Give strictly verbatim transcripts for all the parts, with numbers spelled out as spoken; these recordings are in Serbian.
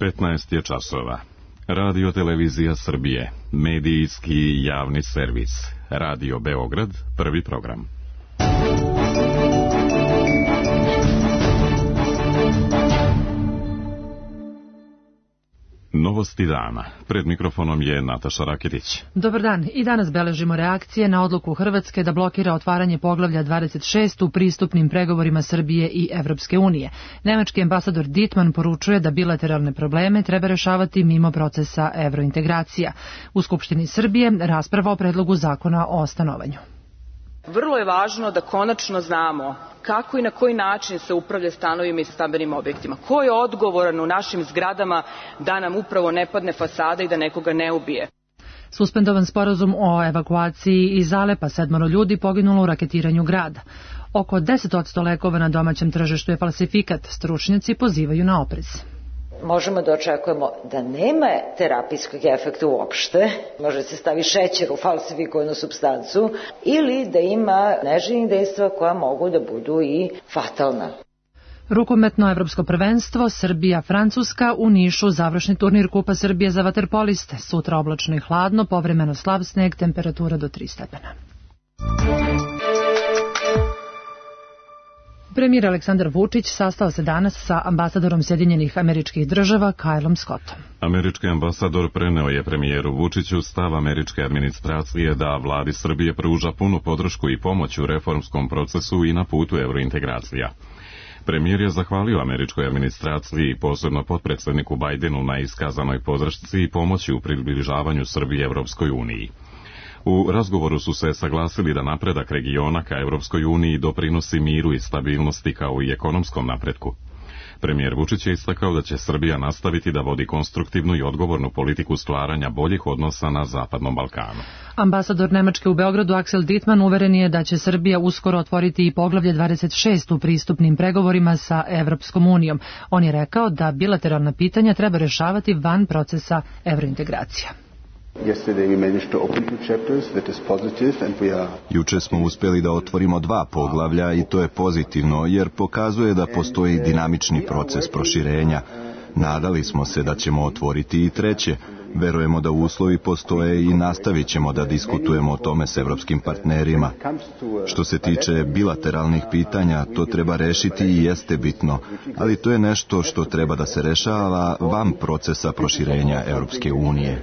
petnaest je časova. Radio Televizija Srbije, medijski javni servis. Radio Beograd, prvi program. Novosti dana. Pred mikrofonom je Nataša Raketić. Dobar dan. I danas beležimo reakcije na odluku Hrvatske da blokira otvaranje poglavlja dvadeset šest u pristupnim pregovorima Srbije i Evropske unije. Nemački ambasador Dittmann poručuje da bilateralne probleme treba rešavati mimo procesa evrointegracija. U Skupštini Srbije rasprava o predlogu zakona o stanovanju. Vrlo je važno da konačno znamo kako i na koji način se upravlja stanovima i stambenim objektima. Ko je odgovoran u našim zgradama da nam upravo ne padne fasada i da nekoga ne ubije? Suspendovan sporazum o evakuaciji iz Alepa, sedmoro ljudi poginulo u raketiranju grada. Oko deset posto lekova na domaćem tržištu je falsifikat. Stručnjaci pozivaju na oprez. Možemo da očekujemo da nema terapijskog efekta uopšte, može se stavi šećer u falsifikovanu supstancu, ili da ima neželjenih dejstva koja mogu da budu i fatalna. Rukometno evropsko prvenstvo Srbija-Francuska u Nišu, završni turnir Kupa Srbije za vaterpoliste. Sutra oblačno i hladno, povremeno slab sneg, temperatura do tri stepena. Premijer Aleksandar Vučić sastao se danas sa ambasadorom Sjedinjenih Američkih Država Kylom Scottom. Američki ambasador preneo je premijeru Vučiću stav američke administracije da vladi Srbije pruža punu podršku i pomoć u reformskom procesu i na putu evrointegracija. Premijer je zahvalio američkoj administraciji i posebno potpredsjedniku Bajdenu na iskazanoj podršci i pomoći u približavanju Srbije Evropskoj uniji. U razgovoru su se saglasili da napredak regiona ka Evropskoj uniji doprinosi miru i stabilnosti kao i ekonomskom napretku. Premijer Vučić je istakao da će Srbija nastaviti da vodi konstruktivnu i odgovornu politiku stvaranja boljih odnosa na Zapadnom Balkanu. Ambasador Nemačke u Beogradu Axel Dittmann uveren je da će Srbija uskoro otvoriti i poglavlje dvadeset šest u pristupnim pregovorima sa Evropskom unijom. On je rekao da bilateralna pitanja treba rešavati van procesa evrointegracija. Juče smo uspjeli da otvorimo dva poglavlja i to je pozitivno jer pokazuje da postoji dinamični proces proširenja. Nadali smo se da ćemo otvoriti i treće. Verujemo da uslovi postoje i nastavit ćemo da diskutujemo o tome s evropskim partnerima. Što se tiče bilateralnih pitanja, to treba rešiti i jeste bitno, ali to je nešto što treba da se rešava van procesa proširenja Evropske unije.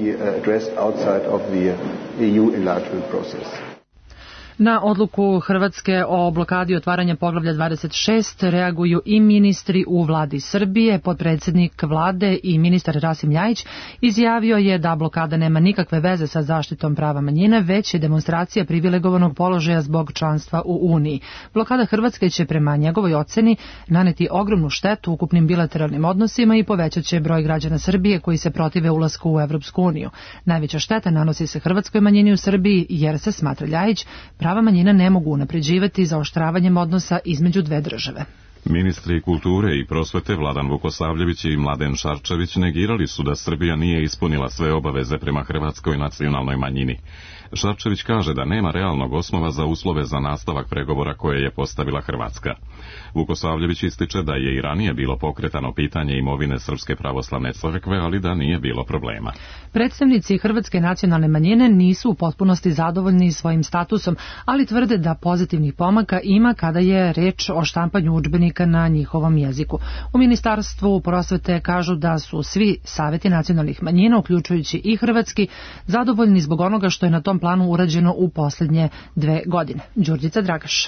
Na odluku Hrvatske o blokadi otvaranja poglavlja dvadeset šest reaguju i ministri u vladi Srbije. Potpredsjednik vlade i ministar Rasim Ljajić izjavio je da blokada nema nikakve veze sa zaštitom prava manjine, već je demonstracija privilegovanog položaja zbog članstva u Uniji. Blokada Hrvatske će prema njegovoj oceni naneti ogromnu štetu ukupnim bilateralnim odnosima i povećat će broj građana Srbije koji se protive ulasku u Evropsku uniju. Najveća šteta nanosi se hrvatskoj manjini u Srbiji jer se, smatra Ljajić, prava manjina ne mogu unapređivati zaoštravanjem odnosa između dve države. Ministri kulture i prosvete Vladan Vukosavljević i Mladen Šarčević negirali su da Srbija nije ispunila sve obaveze prema hrvatskoj nacionalnoj manjini. Šarčević kaže da nema realnog osnova za uslove za nastavak pregovora koje je postavila Hrvatska. Vukosavljević ističe da je i ranije bilo pokretano pitanje imovine Srpske pravoslavne crkve, ali da nije bilo problema. Predstavnici hrvatske nacionalne manjine nisu u potpunosti zadovoljni svojim statusom, ali tvrde da pozitivnih pomaka ima kada je reč o štampanju udžbenika na njihovom jeziku. U Ministarstvu prosvete kažu da su svi saveti nacionalnih manjina, uključujući i hrvatski, zadovoljni zbog onoga što je na tom planu urađeno u posljednje dve godine. Đurđica Dragaš.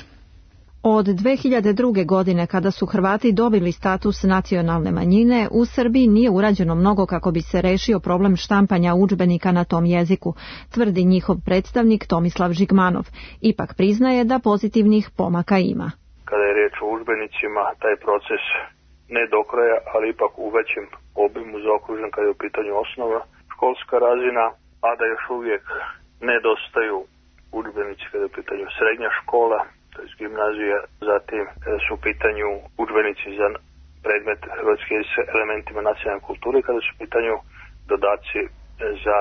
Od dve hiljade druge. godine, kada su Hrvati dobili status nacionalne manjine, u Srbiji nije urađeno mnogo kako bi se rešio problem štampanja udžbenika na tom jeziku, tvrdi njihov predstavnik Tomislav Žigmanov. Ipak priznaje da pozitivnih pomaka ima. Kada je reč o udžbenicima, taj proces ne do kraja, ali ipak u većem obimu zaokružen kada je u pitanju osnova školska razina, a da još uvijek nedostaju udžbenici kada je u pitanju srednja škola, to je gimnazija, zatim kada su u pitanju udžbenici za predmet hrvatski jezik s elementima nacionalne kulture, kada su u pitanju dodaci za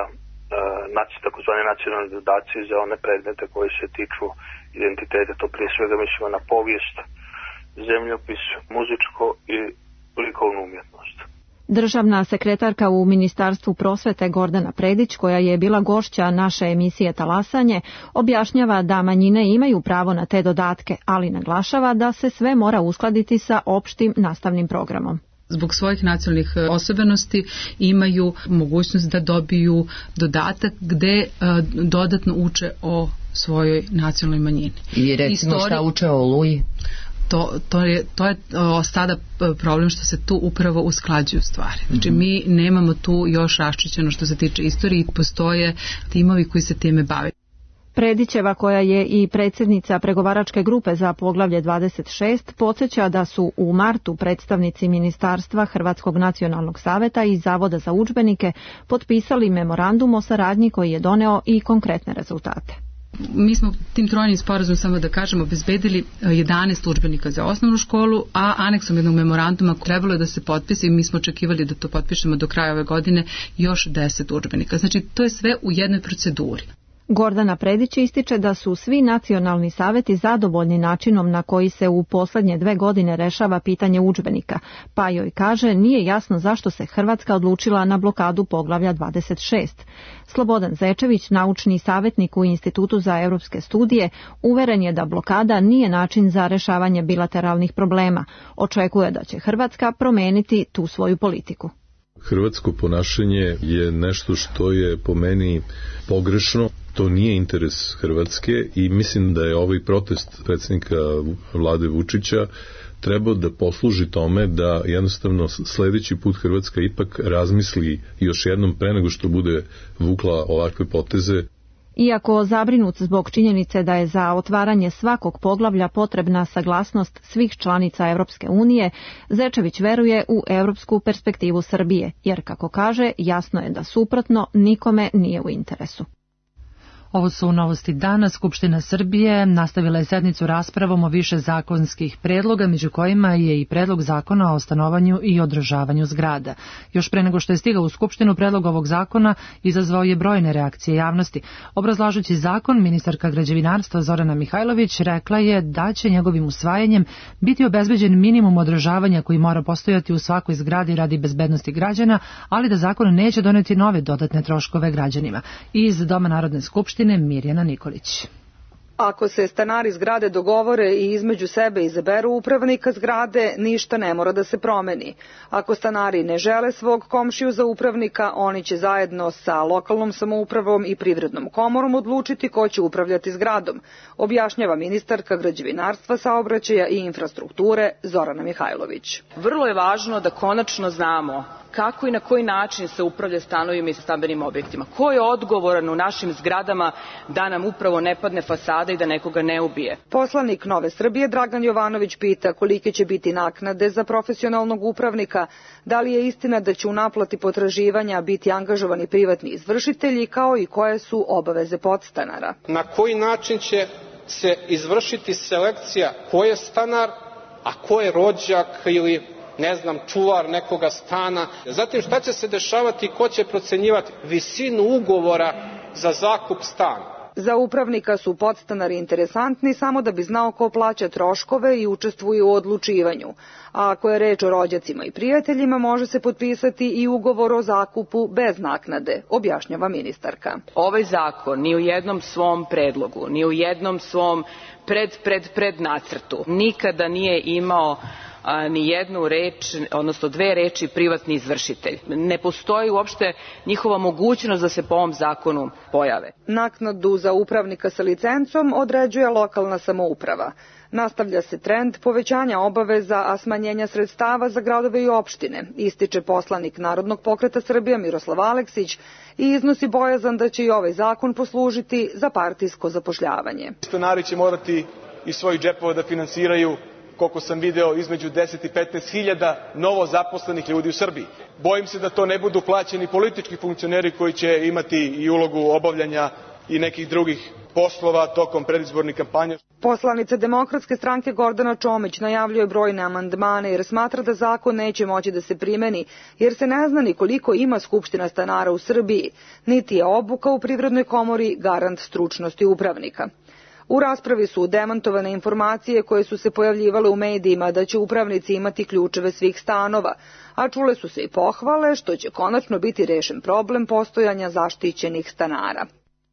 uh, takozvani nacionalni dodaci za one predmete koje se tiču identiteta, to prije svega mislimo na povijest, zemljopis, muzičko i likovnu umjetnost. Državna sekretarka u Ministarstvu prosvete Gordana Predić, koja je bila gošća naše emisije Talasanje, objašnjava da manjine imaju pravo na te dodatke, ali naglašava da se sve mora uskladiti sa opštim nastavnim programom. Zbog svojih nacionalnih osobenosti imaju mogućnost da dobiju dodatak gde dodatno uče o svojoj nacionalnoj manjini. I recimo Istori... šta uče o Oluji? To, to je, to je o, sada problem što se tu upravo usklađuju stvari. Znači mm-hmm. mi nemamo tu još raščišćeno što se tiče istorije i postoje timovi koji se time bave. Predićeva, koja je i predsjednica pregovaračke grupe za poglavlje dvadeset šest, podsjeća da su u martu predstavnici Ministarstva Hrvatskog nacionalnog saveta i Zavoda za udžbenike potpisali memorandum o saradnji koji je doneo i konkretne rezultate. Mi smo tim trojnim sporazumom, samo da kažemo, obezbedili jedanaest udžbenika za osnovnu školu, a aneksom jednog memoranduma trebalo je da se potpise i mi smo očekivali da to potpišemo do kraja ove godine još deset udžbenika. Znači to je sve u jednoj proceduri. Gordana Predić ističe da su svi nacionalni saveti zadovoljni načinom na koji se u posljednje dve godine rešava pitanje udžbenika, pa joj kaže nije jasno zašto se Hrvatska odlučila na blokadu poglavlja dvadeset šest. Slobodan Zečević, naučni savjetnik u Institutu za europske studije, uveren je da blokada nije način za rešavanje bilateralnih problema. Očekuje da će Hrvatska promeniti tu svoju politiku. Hrvatsko ponašanje je nešto što je po meni pogrešno. To nije interes Hrvatske i mislim da je ovaj protest predsjednika vlade Vučića trebao da posluži tome da jednostavno sljedeći put Hrvatska ipak razmisli još jednom pre nego što bude vukla ovakve poteze. Iako zabrinut zbog činjenice da je za otvaranje svakog poglavlja potrebna saglasnost svih članica Europske unije, Zečević veruje u europsku perspektivu Srbije, jer kako kaže, jasno je da suprotno nikome nije u interesu. Ovo su novosti dana. Skupština Srbije nastavila je sednicu raspravom o više zakonskih predloga, među kojima je i predlog zakona o stanovanju i održavanju zgrada. Još pre nego što je stigao u Skupštinu, predlog ovog zakona izazvao je brojne reakcije javnosti. Obrazlažući zakon, ministarka građevinarstva Zorana Mihajlović rekla je da će njegovim usvajanjem biti obezbeđen minimum održavanja koji mora postojati u svakoj zgradi radi bezbednosti građana, ali da zakon neće doneti nove dodatne troškove građanima. Iz Doma Narodne skupštine Mirjana Nikolić. Ako se stanari zgrade dogovore i između sebe izaberu upravnika zgrade, ništa ne mora da se promeni. Ako stanari ne žele svog komšiju za upravnika, oni će zajedno sa lokalnom samoupravom i privrednom komorom odlučiti ko će upravljati zgradom, objašnjava ministarka građevinarstva, saobraćaja i infrastrukture Zorana Mihajlović. Vrlo je važno da konačno znamo kako i na koji način se upravlja stanovima i stambenim objektima. Ko je odgovoran u našim zgradama da nam upravo ne padne fasada i da nekoga ne ubije? Poslanik Nove Srbije Dragan Jovanović pita kolike će biti naknade za profesionalnog upravnika, da li je istina da će u naplati potraživanja biti angažovani privatni izvršitelji, kao i koje su obaveze podstanara. Na koji način će se izvršiti selekcija ko je stanar, a ko je rođak ili ne znam, čuvar nekoga stana. Zatim šta će se dešavati, ko će procenjivati visinu ugovora za zakup stana. Za upravnika su podstanari interesantni samo da bi znao ko plaća troškove i učestvuje u odlučivanju. A ako je reč o rođacima i prijateljima, može se potpisati i ugovor o zakupu bez naknade, objašnjava ministarka. Ovaj zakon ni u jednom svom predlogu, ni u jednom svom pred, pred, pred nacrtu nikada nije imao ni jednu reč, odnosno dve reči privatni izvršitelj. Ne postoji uopšte njihova mogućnost da se po ovom zakonu pojave. Naknadu za upravnika sa licencom određuje lokalna samouprava. Nastavlja se trend povećanja obaveza, a smanjenja sredstava za gradove i opštine, ističe poslanik Narodnog pokreta Srbija Miroslav Aleksić i iznosi bojazan da će i ovaj zakon poslužiti za partijsko zapošljavanje. Stanari će morati iz svojih džepova da finansiraju, koliko sam video, između deset i petnaest hiljada novo zaposlenih ljudi u Srbiji. Bojim se da to ne budu plaćeni politički funkcioneri koji će imati i ulogu obavljanja i nekih drugih poslova tokom predizbornih kampanja. Poslanica Demokratske stranke Gordana Čomić najavljuje brojne amandmane jer smatra da zakon neće moći da se primeni, jer se ne zna ni koliko ima skupština stanara u Srbiji, niti je obuka u Privrednoj komori garant stručnosti upravnika. U raspravi su demantovane informacije koje su se pojavljivale u medijima da će upravnici imati ključeve svih stanova, a čule su se i pohvale što će konačno biti rešen problem postojanja zaštićenih stanara.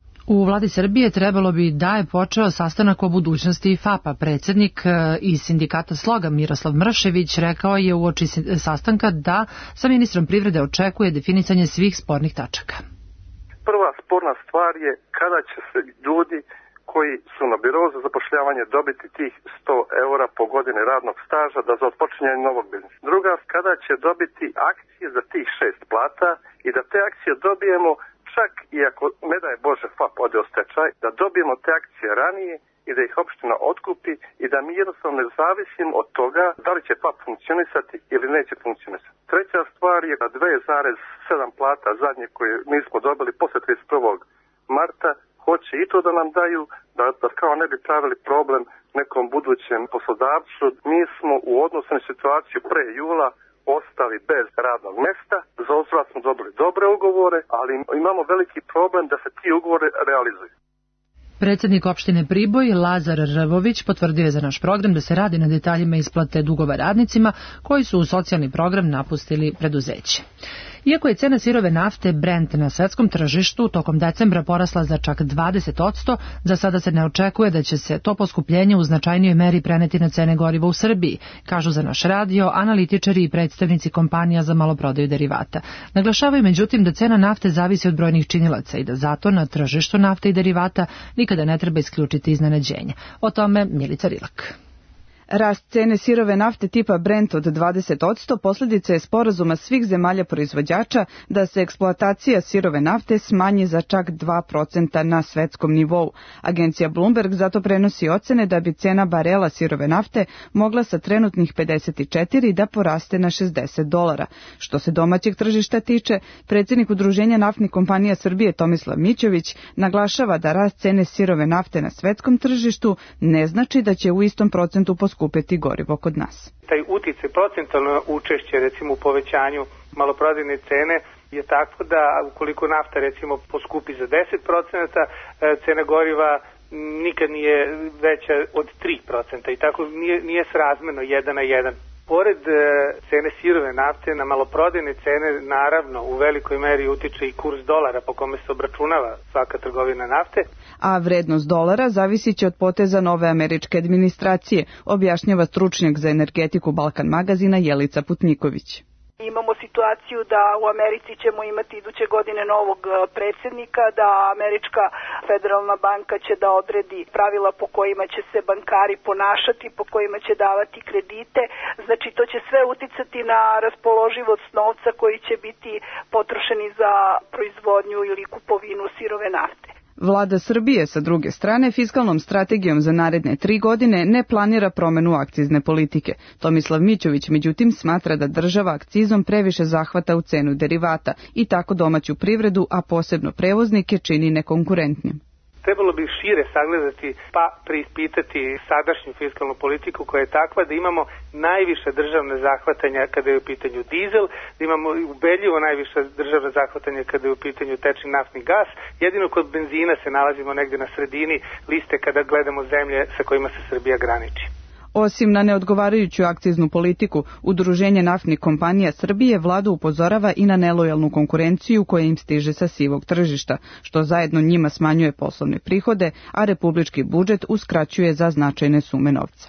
U vladi Srbije trebalo bi da je počeo sastanak o budućnosti F A P-a. Predsjednik iz sindikata Sloga Miroslav Mršević rekao je uoči sastanka da sa ministrom privrede očekuje definisanje svih spornih tačaka. Prva sporna stvar je kada će se ljudi koji su na birou za zapošljavanje dobiti tih sto eura po godini radnog staža da za otpočinjanje novog biznisa. Druga, kada će dobiti akcije za tih šest plata i da te akcije dobijemo čak i ako, ne daj Bože, F A P ode u stečaj, da dobijemo te akcije ranije i da ih opština otkupi i da mi jednostavno ne zavisimo od toga da li će F A P funkcionisati ili neće funkcionisati. Treća stvar je da dva zarez sedam plata zadnje koje nismo dobili posle trideset prvog marta hoće i to da nam daju, da, da kao ne bi pravili problem nekom budućem poslodavcu. Mi smo u odnosu na situaciju pre jula ostali bez radnog mesta, za uzvrat smo dobili dobre ugovore, ali imamo veliki problem da se ti ugovore realizuju. Predsjednik opštine Priboj Lazar Rvović potvrdio je za naš program da se radi na detaljima isplate dugova radnicima koji su u socijalni program napustili preduzeće. Iako je cena sirove nafte Brent na svetskom tržištu tokom decembra porasla za čak dvadeset posto, za sada se ne očekuje da će se to poskupljenje u značajnijoj meri preneti na cene goriva u Srbiji, kažu za naš radio analitičari i predstavnici kompanija za maloprodaju derivata. Naglašavaju međutim da cena nafte zavisi od brojnih činilaca i da zato na tržištu nafte i derivata nikada ne treba isključiti iznenađenja. O tome Milica Rilak. Rast cene sirove nafte tipa Brent od dvadeset posto posljedica je sporazuma svih zemalja proizvođača da se eksploatacija sirove nafte smanji za čak dva procenta na svetskom nivou. Agencija Bloomberg zato prenosi ocene da bi cena barela sirove nafte mogla sa trenutnih pedeset četiri da poraste na šezdeset dolara. Što se domaćeg tržišta tiče, predsjednik Udruženja naftnih kompanija Srbije Tomislav Mićović naglašava da rast cene sirove nafte na svetskom tržištu ne znači da će u istom procentu poskupiti kupiti gorivo kod nas. Taj uticaj, procentalno učešće recimo u povećanju maloprodajne cene je tako da ukoliko nafta recimo poskupi za deset procenata, cena goriva nikad nije veća od tri procenta i tako nije, nije srazmerno jedan na jedan. Pored cene sirove nafte na maloprodajne cene naravno u velikoj meri utiče i kurs dolara po kome se obračunava svaka trgovina nafte. A vrednost dolara zavisit će od poteza nove američke administracije, objašnjava stručnjak za energetiku Balkan magazina Jelica Putniković. Imamo situaciju da u Americi ćemo imati iduće godine novog predsjednika, da Američka federalna banka će da odredi pravila po kojima će se bankari ponašati, po kojima će davati kredite. Znači to će sve uticati na raspoloživost novca koji će biti potrošeni za proizvodnju ili kupovinu sirove nafte. Vlada Srbije, sa druge strane, fiskalnom strategijom za naredne tri godine ne planira promenu akcizne politike. Tomislav Mićović, međutim, smatra da država akcizom previše zahvata u cenu derivata i tako domaću privredu, a posebno prevoznike, čini nekonkurentnim. Trebalo bi šire sagledati pa preispitati sadašnju fiskalnu politiku koja je takva da imamo najviše državne zahvatanja kada je u pitanju dizel, da imamo ubedljivo najviše državne zahvatanja kada je u pitanju tečni naftni gas. Jedino kod benzina se nalazimo negde na sredini liste kada gledamo zemlje sa kojima se Srbija graniči. Osim na neodgovarajuću akciznu politiku, Udruženje naftnih kompanija Srbije vladu upozorava i na nelojalnu konkurenciju koja im stiže sa sivog tržišta, što zajedno njima smanjuje poslovne prihode, a republički budžet uskraćuje za značajne sume novca.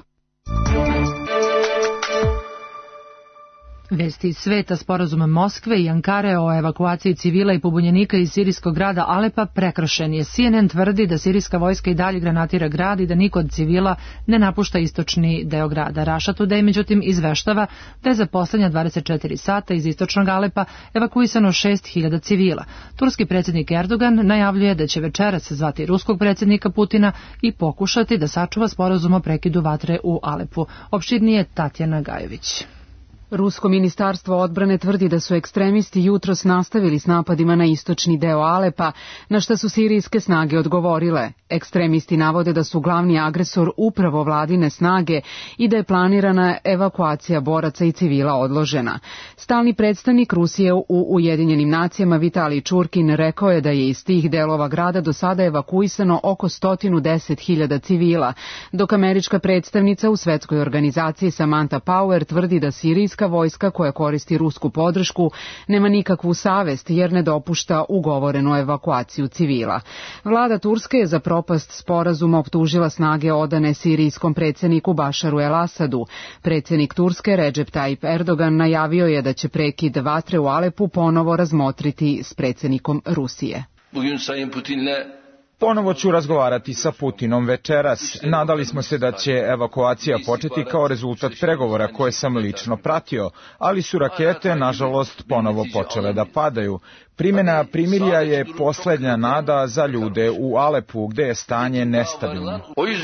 Vesti iz sveta, sporazuma Moskve i Ankare o evakuaciji civila i pobunjenika iz sirijskog grada Alepa prekršen je. C N N tvrdi da sirijska vojska i dalje granatira grad i da niko od civila ne napušta istočni deo grada. Russia Today međutim izveštava da je za poslednja dvadeset četiri sata iz istočnog Alepa evakuisano šest hiljada civila. Turski predsjednik Erdogan najavljuje da će večeras zvati ruskog predsjednika Putina i pokušati da sačuva sporazum o prekidu vatre u Alepu. Opširnije Tatjana Gajović. Rusko ministarstvo odbrane tvrdi da su ekstremisti jutros nastavili s napadima na istočni deo Alepa, na šta su sirijske snage odgovorile. Ekstremisti navode da su glavni agresor upravo vladine snage i da je planirana evakuacija boraca i civila odložena. Stalni predstavnik Rusije u Ujedinjenim nacijama Vitalij Čurkin rekao je da je iz tih delova grada do sada evakuisano oko sto deset hiljada civila, dok američka predstavnica u svetskoj organizaciji Samantha Power tvrdi da sirijska vojska koja koristi rusku podršku nema nikakvu savest jer ne dopušta ugovorenu evakuaciju civila. Vlada Turske je za propast sporazuma optužila snage odane sirijskom predsjedniku Bašaru el-Asadu. Predsjednik Turske Recep Tayyip Erdogan najavio je da će prekid vatre u Alepu ponovo razmotriti s predsjednikom Rusije. Ponovo ću razgovarati sa Putinom večeras. Nadali smo se da će evakuacija početi kao rezultat pregovora koje sam lično pratio, ali su rakete, nažalost, ponovo počele da padaju. Primjena primirja je posljednja nada za ljude u Alepu, gde je stanje nestabilno.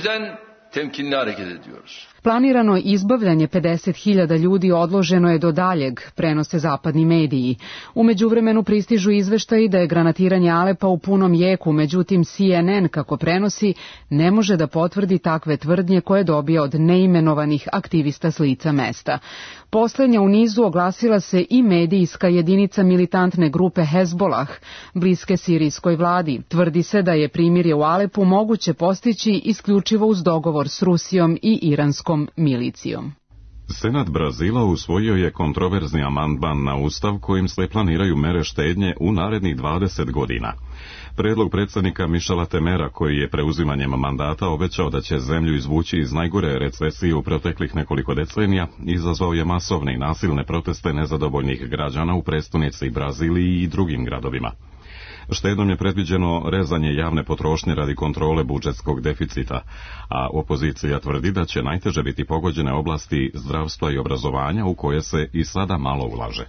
Planirano izbavljanje pedeset hiljada ljudi odloženo je do daljeg, prenose zapadni mediji. U međuvremenu pristižu izveštaji da je granatiranje Alepa u punom jeku, međutim C N N, kako prenosi, ne može da potvrdi takve tvrdnje koje dobija od neimenovanih aktivista s lica mesta. Posljednja u nizu oglasila se i medijska jedinica militantne grupe Hezbollah, bliske sirijskoj vladi. Tvrdi se da je primirje u Alepu moguće postići isključivo uz dogovor s Rusijom i iranskom milicijom. Senat Brazila usvojio je kontroverzni amandman na ustav kojim se planiraju mere štednje u narednih dvadeset godina. Predlog predsjednika Michela Temera, koji je preuzimanjem mandata obećao da će zemlju izvući iz najgore recesije u proteklih nekoliko decenija, izazvao je masovne i nasilne proteste nezadovoljnih građana u prestonici Braziliji i drugim gradovima. Štednjom je predviđeno rezanje javne potrošnje radi kontrole budžetskog deficita, a opozicija tvrdi da će najteže biti pogođene oblasti zdravstva i obrazovanja u koje se i sada malo ulaže.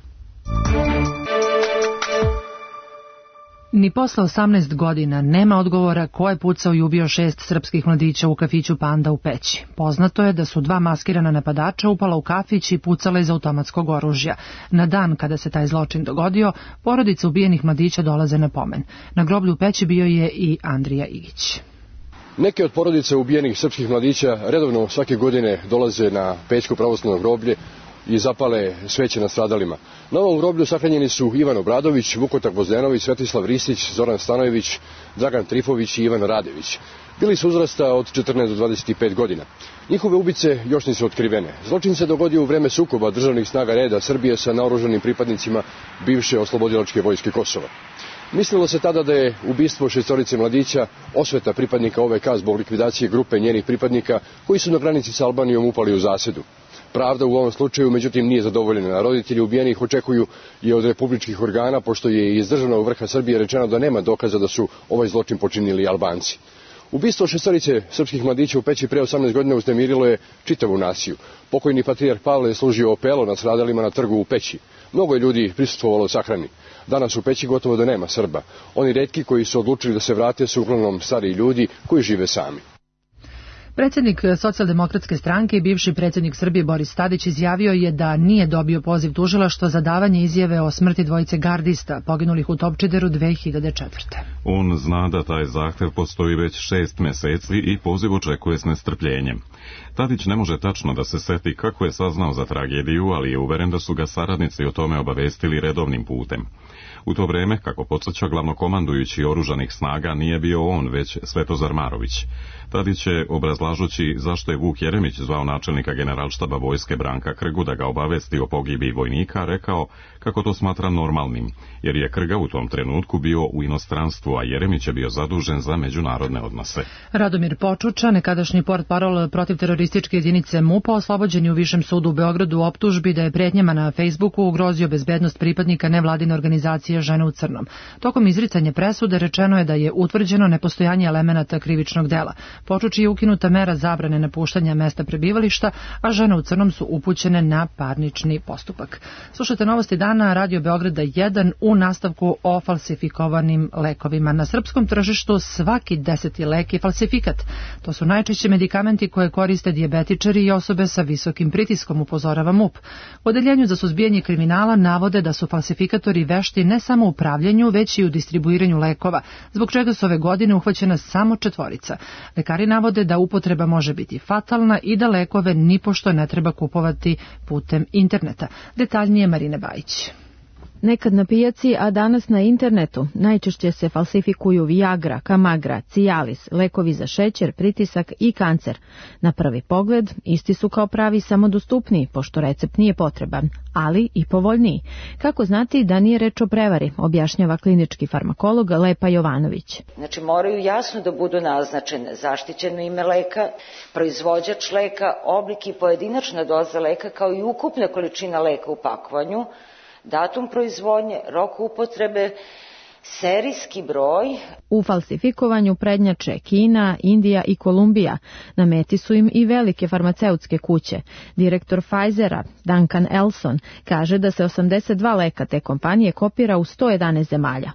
Ni posle osamnaest godina nema odgovora ko je pucao i ubio šest srpskih mladića u kafiću Panda u Peći. Poznato je da su dva maskirana napadača upala u kafić i pucala iz automatskog oružja. Na dan kada se taj zločin dogodio, porodice ubijenih mladića dolaze na pomen. Na groblju u Peći bio je i Andrija Igić. Neke od porodice ubijenih srpskih mladića redovno svake godine dolaze na Pećko pravoslavno groblje i zapale sveće nad stradalima. Na ovom groblju sahranjeni su Ivan Obradović, Vukotak Vozdenović, Svetislav Ristić, Zoran Stanojević, Dragan Trifović i Ivan Radević. Bili su uzrasta od četrnaest do dvadeset pet godina. Njihove ubice još nisu otkrivene. Zločin se dogodio u vreme sukoba državnih snaga reda Srbije sa naoružanim pripadnicima bivše oslobodilačke vojske Kosova. Mislilo se tada da je ubistvo šestorice mladića osveta pripadnika O V K zbog likvidacije grupe njenih pripadnika koji su na granici sa Albanijom upali u zasedu. Pravda u ovom slučaju, međutim, nije zadovoljena. Roditelji ubijenih očekuju i od republičkih organa, pošto je iz državnog vrha Srbije rečeno da nema dokaza da su ovaj zločin počinili Albanci. Ubistvo šestorice srpskih mladića u Peći pre osamnaest godina uznemirilo je čitavu naciju. Pokojni patrijarh Pavle je služio opelo nad stradalima na trgu u Peći. Mnogo je ljudi prisustvovalo sahrani. Danas u Peći gotovo da nema Srba. Oni retki koji su odlučili da se vrate su uglavnom stariji ljudi koji žive sami. Predsjednik Socijaldemokratske stranke i bivši predsjednik Srbije Boris Tadić izjavio je da nije dobio poziv tužilaštva za davanje izjave o smrti dvojice gardista poginulih u Topčideru dve hiljade četvrte. On zna da taj zahtev postoji već šest meseci i poziv očekuje s nestrpljenjem. Tadić ne može tačno da se seti kako je saznao za tragediju, ali je uveren da su ga saradnici o tome obavestili redovnim putem. U to vreme, kako podsjeća glavnokomandujući oružanih snaga, nije bio on, već Svetozar Marović. Tadić je, obrazlažući zašto je Vuk Jeremić zvao načelnika generalštaba vojske Branka Krgu da ga obavesti o pogibiji vojnika, rekao kako to smatra normalnim, jer je Krga u tom trenutku bio u inostranstvu, a Jeremić je bio zadužen za međunarodne odnose. Radomir Počuča, nekadašnji portparol protiv terorističke jedinice M U P-a, oslobođen je u Višem sudu u Beogradu u optužbi da je pretnjama na Facebooku ugrozio bezbednost pripadnika nevladine organizacije Žene u crnom. Tokom izricanja presude rečeno je da je utvrđeno nepostojanje elemenata krivičnog dela. Počuči je ukinuta mera zabrane napuštanja mesta prebivališta, a Žene u crnom su upućene na parnični postupak. Slušajte novosti dana Radio Beograda jedan u nastavku o falsifikovanim lekovima. Na srpskom tržištu svaki deseti lek je falsifikat. To su najčešće medikamenti koje koriste dijabetičari i osobe sa visokim pritiskom, upozorava M U P. U Odeljenju za suzbijanje kriminala navode da su falsifikatori vešti ne samo u upravljanju, već i u distribuiranju lekova, zbog čega su ove godine uhvaćena samo četvorica. Lekari navode da upotreba može biti fatalna i da lekove nipošto ne treba kupovati putem interneta. Detaljnije Marine Bajić. Nekad na pijaci, a danas na internetu, najčešće se falsifikuju Viagra, Kamagra, Cialis, lekovi za šećer, pritisak i kancer. Na prvi pogled, isti su kao pravi samo dostupniji, pošto recept nije potreban, ali i povoljniji. Kako znati da nije reč o prevari, objašnjava klinički farmakolog Lepa Jovanović. Znači moraju jasno da budu naznačene zaštićeno ime leka, proizvođač leka, oblik i pojedinačna doza leka, kao i ukupna količina leka u pakovanju, datum proizvodnje, rok upotrebe, serijski broj. U falsifikovanju prednjače Kina, Indija i Kolumbija. Na meti su im i velike farmaceutske kuće. Direktor Pfizera, Duncan Elson, kaže da se osamdeset dva leka te kompanije kopira u sto jedanaest zemalja.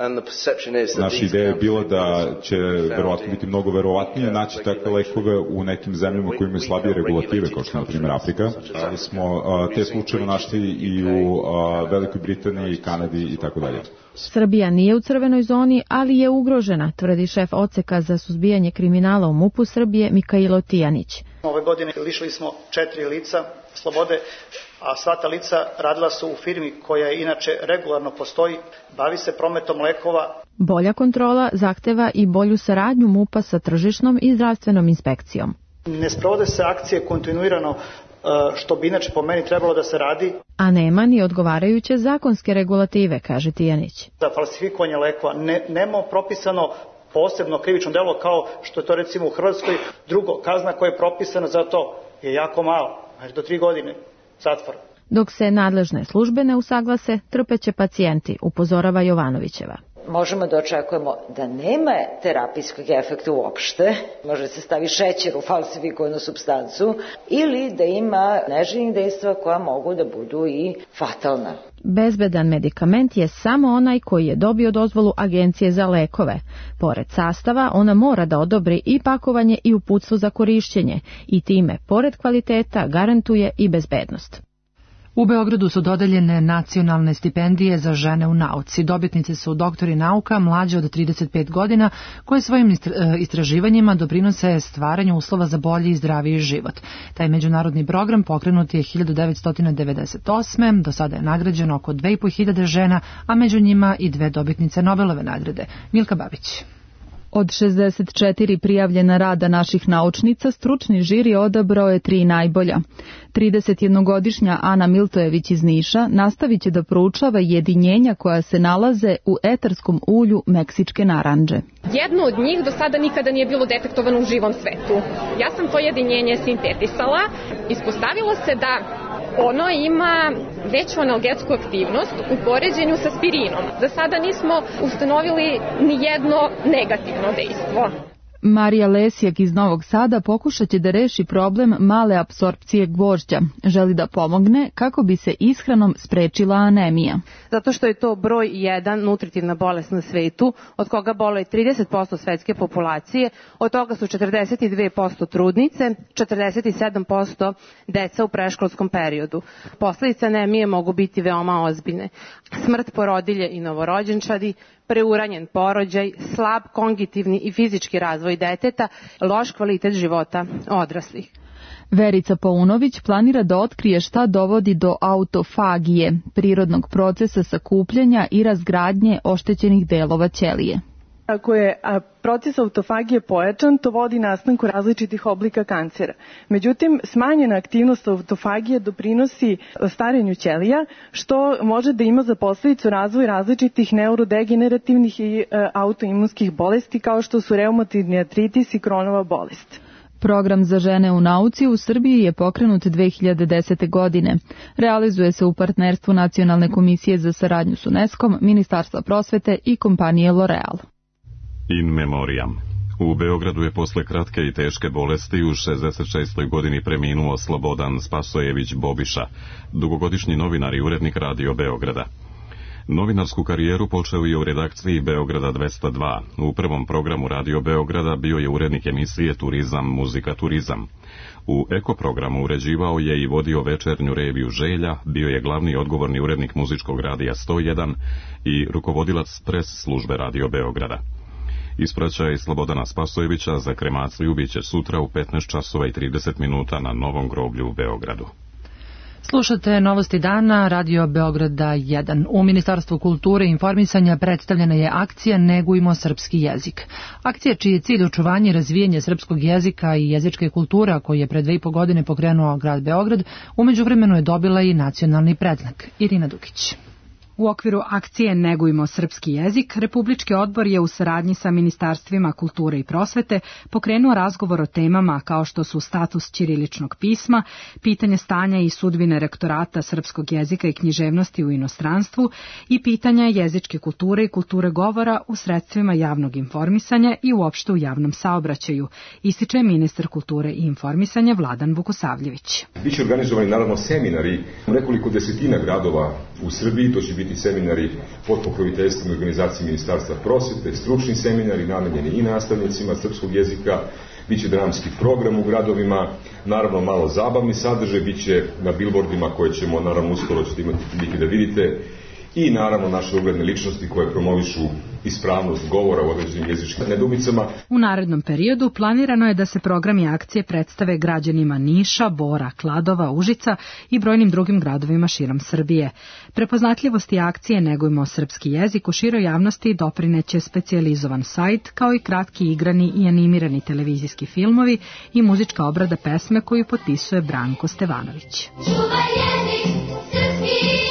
Naša ideja je bila da će verovatno biti mnogo verovatnije naći takve lekove u nekim zemljama koji imaju slabije regulative, kao što je na primjer Afrika, ali smo te slučajeve našli i u Velikoj Britaniji, Kanadi i tako dalje. Srbija nije u crvenoj zoni, ali je ugrožena, tvrdi šef odseka za suzbijanje kriminala u M U P-u Srbije Mikailo Tijanić. Ove godine lišili smo četiri lica slobode, a sva ta lica radila su u firmi koja inače regularno postoji, bavi se prometom lekova. Bolja kontrola zahteva i bolju saradnju M U P-a sa tržišnom i zdravstvenom inspekcijom. Ne sprovode se akcije kontinuirano, što bi inače po meni trebalo da se radi. A nema ni odgovarajuće zakonske regulative, kaže Tijanić. Za falsifikovanje lekova ne, nema propisano posebno krivično delo kao što je to recimo u Hrvatskoj. Drugo, kazna koja je propisana za to je jako malo, znači do tri godine zatvora. Dok se nadležne službe ne usaglase, trpeće pacijenti, upozorava Jovanovićeva. Možemo da očekujemo da nema terapijskog efekta uopšte, može se stavi šećer u falsifikovanu supstancu, ili da ima neželjenih dejstva koja mogu da budu i fatalna. Bezbedan medikament je samo onaj koji je dobio dozvolu Agencije za lekove. Pored sastava, ona mora da odobri i pakovanje i uputstvo za korišćenje i time, pored kvaliteta, garantuje i bezbednost. U Beogradu su dodeljene nacionalne stipendije za žene u nauci. Dobitnice su doktori nauka mlađe od trideset pet godina koje svojim istraživanjima doprinose stvaranju uslova za bolji i zdraviji život. Taj međunarodni program pokrenut je hiljadu devetsto devedeset osme. Do sada je nagrađeno oko dve i po hiljade žena, a među njima i dve dobitnice Nobelove nagrade. Milka Babić. Od šezdeset četiri prijavljena rada naših naučnica, stručni žiri odabrao je tri najbolja. tridesetjednogodišnja Ana Miltojević iz Niša nastavit će da proučava jedinjenja koja se nalaze u etarskom ulju meksičke narandže. Jedno od njih do sada nikada nije bilo detektovano u živom svetu. Ja sam to jedinjenje sintetisala. Ispostavilo se da ono ima veću analgetsku aktivnost u poređenju sa aspirinom. Za sada nismo ustanovili ni jedno negativno dejstvo. Marija Lesijak iz Novog Sada pokušat će da reši problem male apsorpcije gvožđa. Želi da pomogne kako bi se ishranom sprečila anemija. Zato što je to broj jedan nutritivna bolest na svetu, od koga boluje trideset posto svetske populacije, od toga su četrdeset dva posto trudnice, četrdeset sedam posto deca u preškolskom periodu. Posledice anemije mogu biti veoma ozbiljne. Smrt porodilje i novorođenčadi, preuranjen porođaj, slab kongitivni i fizički razvoj deteta, loš kvalitet života odraslih. Verica Paunović planira da otkrije šta dovodi do autofagije, prirodnog procesa sakupljanja i razgradnje oštećenih delova ćelije. Ako je proces autofagije pojačan, to vodi nastanku različitih oblika kancera. Međutim, smanjena aktivnost autofagije doprinosi starenju ćelija, što može da ima za posljedicu razvoj različitih neurodegenerativnih i autoimunskih bolesti, kao što su reumatoidni artritis i Kronova bolest. Program za žene u nauci u Srbiji je pokrenut dve hiljade desete. godine. Realizuje se u partnerstvu Nacionalne komisije za saradnju s UNESCO-om, Ministarstva prosvete i kompanije L'Oreal. In memoriam. U Beogradu je posle kratke i teške bolesti u šezdeset šestoj. godini preminuo Slobodan Spasojević Bobiša, dugogodišnji novinar i urednik Radio Beograda. Novinarsku karijeru počeo je u redakciji Beograda dvesta dva. U prvom programu Radio Beograda bio je urednik emisije Turizam, muzika, turizam. U Eko programu uređivao je i vodio večernju reviju Želja, bio je glavni odgovorni urednik muzičkog radija sto jedan i rukovodilac pres službe Radio Beograda. Ispraćaj Slobodana Spasojevića za kremaciju biće sutra u petnaest časova i trideset minuta na Novom groblju u Beogradu. Slušate Novosti dana, Radio Beograda jedan. U Ministarstvu kulture i informisanja predstavljena je akcija Negujmo srpski jezik. Akcija čiji je cilj očuvanje i razvijanje srpskog jezika i jezičke kulture, koji je pre dve i po godine pokrenuo grad Beograd, u međuvremenu je dobila i nacionalni predznak. Irina Dukić. U okviru akcije Negujmo srpski jezik, Republički odbor je u saradnji sa Ministarstvima kulture i prosvete pokrenuo razgovor o temama kao što su status ćiriličnog pisma, pitanje stanja i sudbine rektorata srpskog jezika i književnosti u inostranstvu i pitanja jezičke kulture i kulture govora u sredstvima javnog informisanja i uopšte u javnom saobraćaju, ističe ministar kulture i informisanja Vladan Vukosavljević. Biće organizovani naravno seminari u nekoliko desetina gradova u Srbiji, to će biti seminari pod pokroviteljstvom organizacije Ministarstva prosvete, stručni seminari namenjeni i nastavnicima srpskog jezika, biće dramski program u gradovima, naravno malo zabavni sadržaj, biće na bilbordima koje ćemo naravno uskoro ćete imati prilike da vidite i naravno naše ugledne ličnosti koje promovišu ispravnost govora u određenim jezičkim nedumicama. U narednom periodu planirano je da se programi akcije predstave građanima Niša, Bora, Kladova, Užica i brojnim drugim gradovima širom Srbije. Prepoznatljivosti akcije Negujmo srpski jezik u široj javnosti doprineće specijalizovan sajt, kao i kratki igrani i animirani televizijski filmovi i muzička obrada pesme koju potpisuje Branko Stevanović. Čuvaj jezik srpski!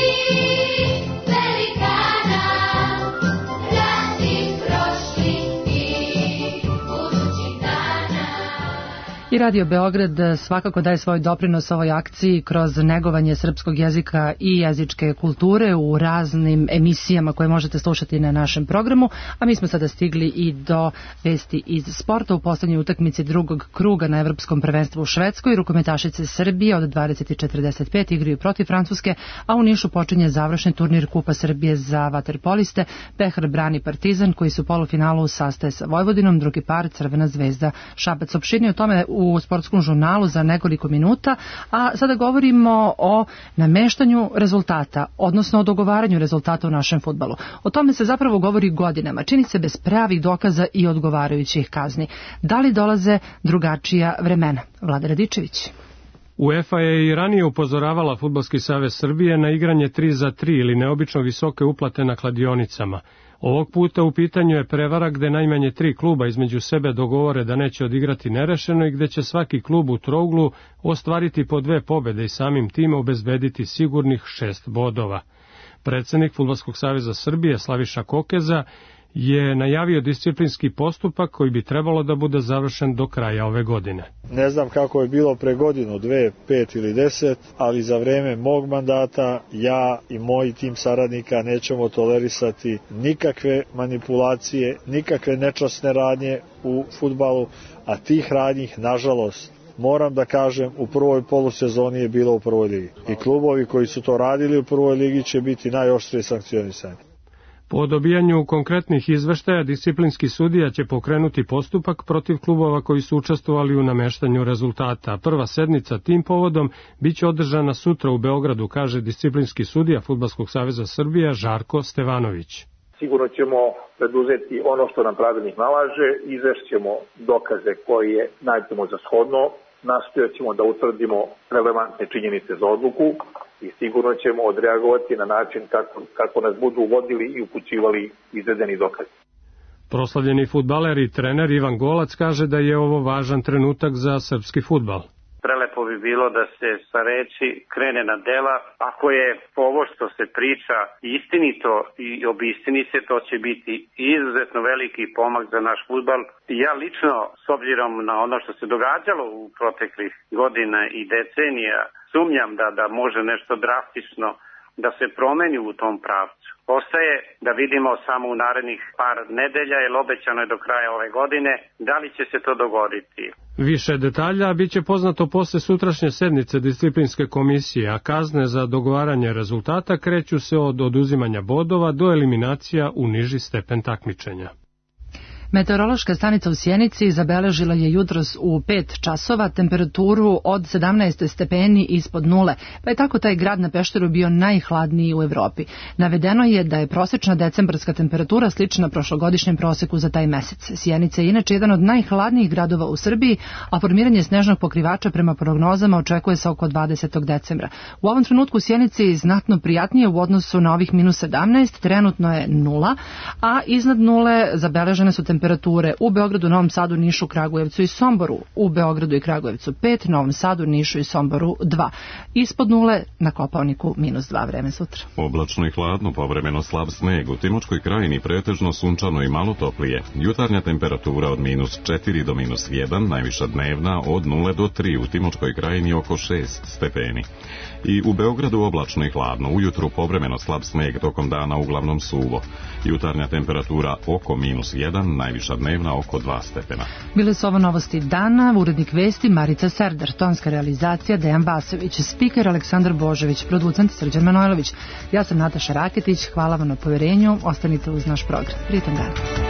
I Radio Beograd svakako daje svoj doprinos ovoj akciji kroz negovanje srpskog jezika i jezičke kulture u raznim emisijama koje možete slušati na našem programu, a mi smo sada stigli i do vesti iz sporta. U poslednjoj utakmici drugog kruga na Evropskom prvenstvu u Švedskoj rukometašice Srbije od dvadeset četrdeset pet igraju protiv Francuske, a u Nišu počinje završni turnir Kupa Srbije za vaterpoliste. Pehar brani Partizan koji se u polufinalu sastaje sa Vojvodinom, drugi par Crvena zvezda Šabac. Opširnije o tome u sportskom žurnalu za nekoliko minuta, a sada govorimo o nameštanju rezultata, odnosno o dogovaranju rezultata u našem fudbalu. O tome se zapravo govori godinama, čini se bez pravih dokaza i odgovarajućih kazni. Da li dolaze drugačija vremena? Vlada Radičević. UEFA je i ranije upozoravala Fudbalski savez Srbije na igranje tri za tri ili neobično visoke uplate na kladionicama. Ovog puta u pitanju je prevara gde najmanje tri kluba između sebe dogovore da neće odigrati nerešeno i gde će svaki klub u trouglu ostvariti po dve pobede i samim time obezbediti sigurnih šest bodova. Predsednik Fudbalskog saveza Srbije Slaviša Kokeza je najavio disciplinski postupak koji bi trebalo da bude završen do kraja ove godine. Ne znam kako je bilo pre godinu, dve, pet ili deset, ali za vreme mog mandata ja i moj tim saradnika nećemo tolerisati nikakve manipulacije, nikakve nečasne radnje u fudbalu, a tih radnjih, nažalost, moram da kažem, u prvoj polusezoni je bilo u prvoj ligi. I klubovi koji su to radili u prvoj ligi će biti najoštrije sankcionisani. Po dobijanju konkretnih izveštaja, disciplinski sudija će pokrenuti postupak protiv klubova koji su učestvovali u nameštanju rezultata. Prva sednica tim povodom biće održana sutra u Beogradu, kaže disciplinski sudija Fudbalskog saveza Srbije Žarko Stevanović. Sigurno ćemo preduzeti ono što nam pravilnik nalaže, izvešćemo dokaze koje nađemo za shodno, nastojat ćemo da utvrdimo relevantne činjenice za odluku i sigurno ćemo odreagovati na način kako, kako nas budu uvodili i upućivali izvedeni dokazi. Proslavljeni fudbaler i trener Ivan Golac kaže da je ovo važan trenutak za srpski fudbal. Prelepo bi bilo da se sa reči krene na dela. Ako je ovo što se priča istinito i obistini se, to će biti izuzetno veliki pomak za naš fudbal. Ja lično, s obzirom na ono što se događalo u proteklih godina i decenija, sumnjam da, da može nešto drastično da se promeni u tom pravcu. Ostaje da vidimo samo u narednih par nedelja, jer obećano je do kraja ove godine, da li će se to dogoditi. Više detalja bit će poznato posle sutrašnje sednice disciplinske komisije, a kazne za dogovaranje rezultata kreću se od oduzimanja bodova do eliminacija u niži stepen takmičenja. Meteorološka stanica u Sjenici zabeležila je jutros u pet časova temperaturu od sedamnaest stepeni ispod nule, pa je tako taj grad na Pešteru bio najhladniji u Evropi. Navedeno je da je prosečna decembarska temperatura slična prošlogodišnjem proseku za taj mesec. Sjenica je inače jedan od najhladnijih gradova u Srbiji, a formiranje snežnog pokrivača prema prognozama očekuje se oko dvadesetog decembra. U ovom trenutku u Sjenici je znatno prijatnije u odnosu na ovih minus sedamnaest, trenutno je nula, a iznad nule zabeležene su temperature temperature u Beogradu, Novom Sadu, Nišu, Kragujevcu i Somboru. U Beogradu i Kragujevcu pet, Novom Sadu, Nišu i Somboru dva. Ispod nule na Kopaoniku minus dva, vreme sutra. Oblačno i hladno, povremeno slab sneg. U Timočkoj krajini pretežno sunčano i malo toplije. Jutarnja temperatura od minus četiri do minus jedan, najviša dnevna od nula do tri, u Timočkoj krajini oko šest stepeni. I u Beogradu oblačno i hladno, ujutru povremeno slab sneg, tokom dana uglavnom suvo. Jutarnja temperatura oko minus jedan, najviša dnevna oko dva stepena. Bile su ovo novosti dana, urednik vesti Marica Serdar, tonska realizacija Dejan Basović, spiker Aleksandar Božović, producent Srđan Manojlović. Ja sam Nataša Raketić, hvala vam na poverenju, ostanite uz naš program. Prijetan dan.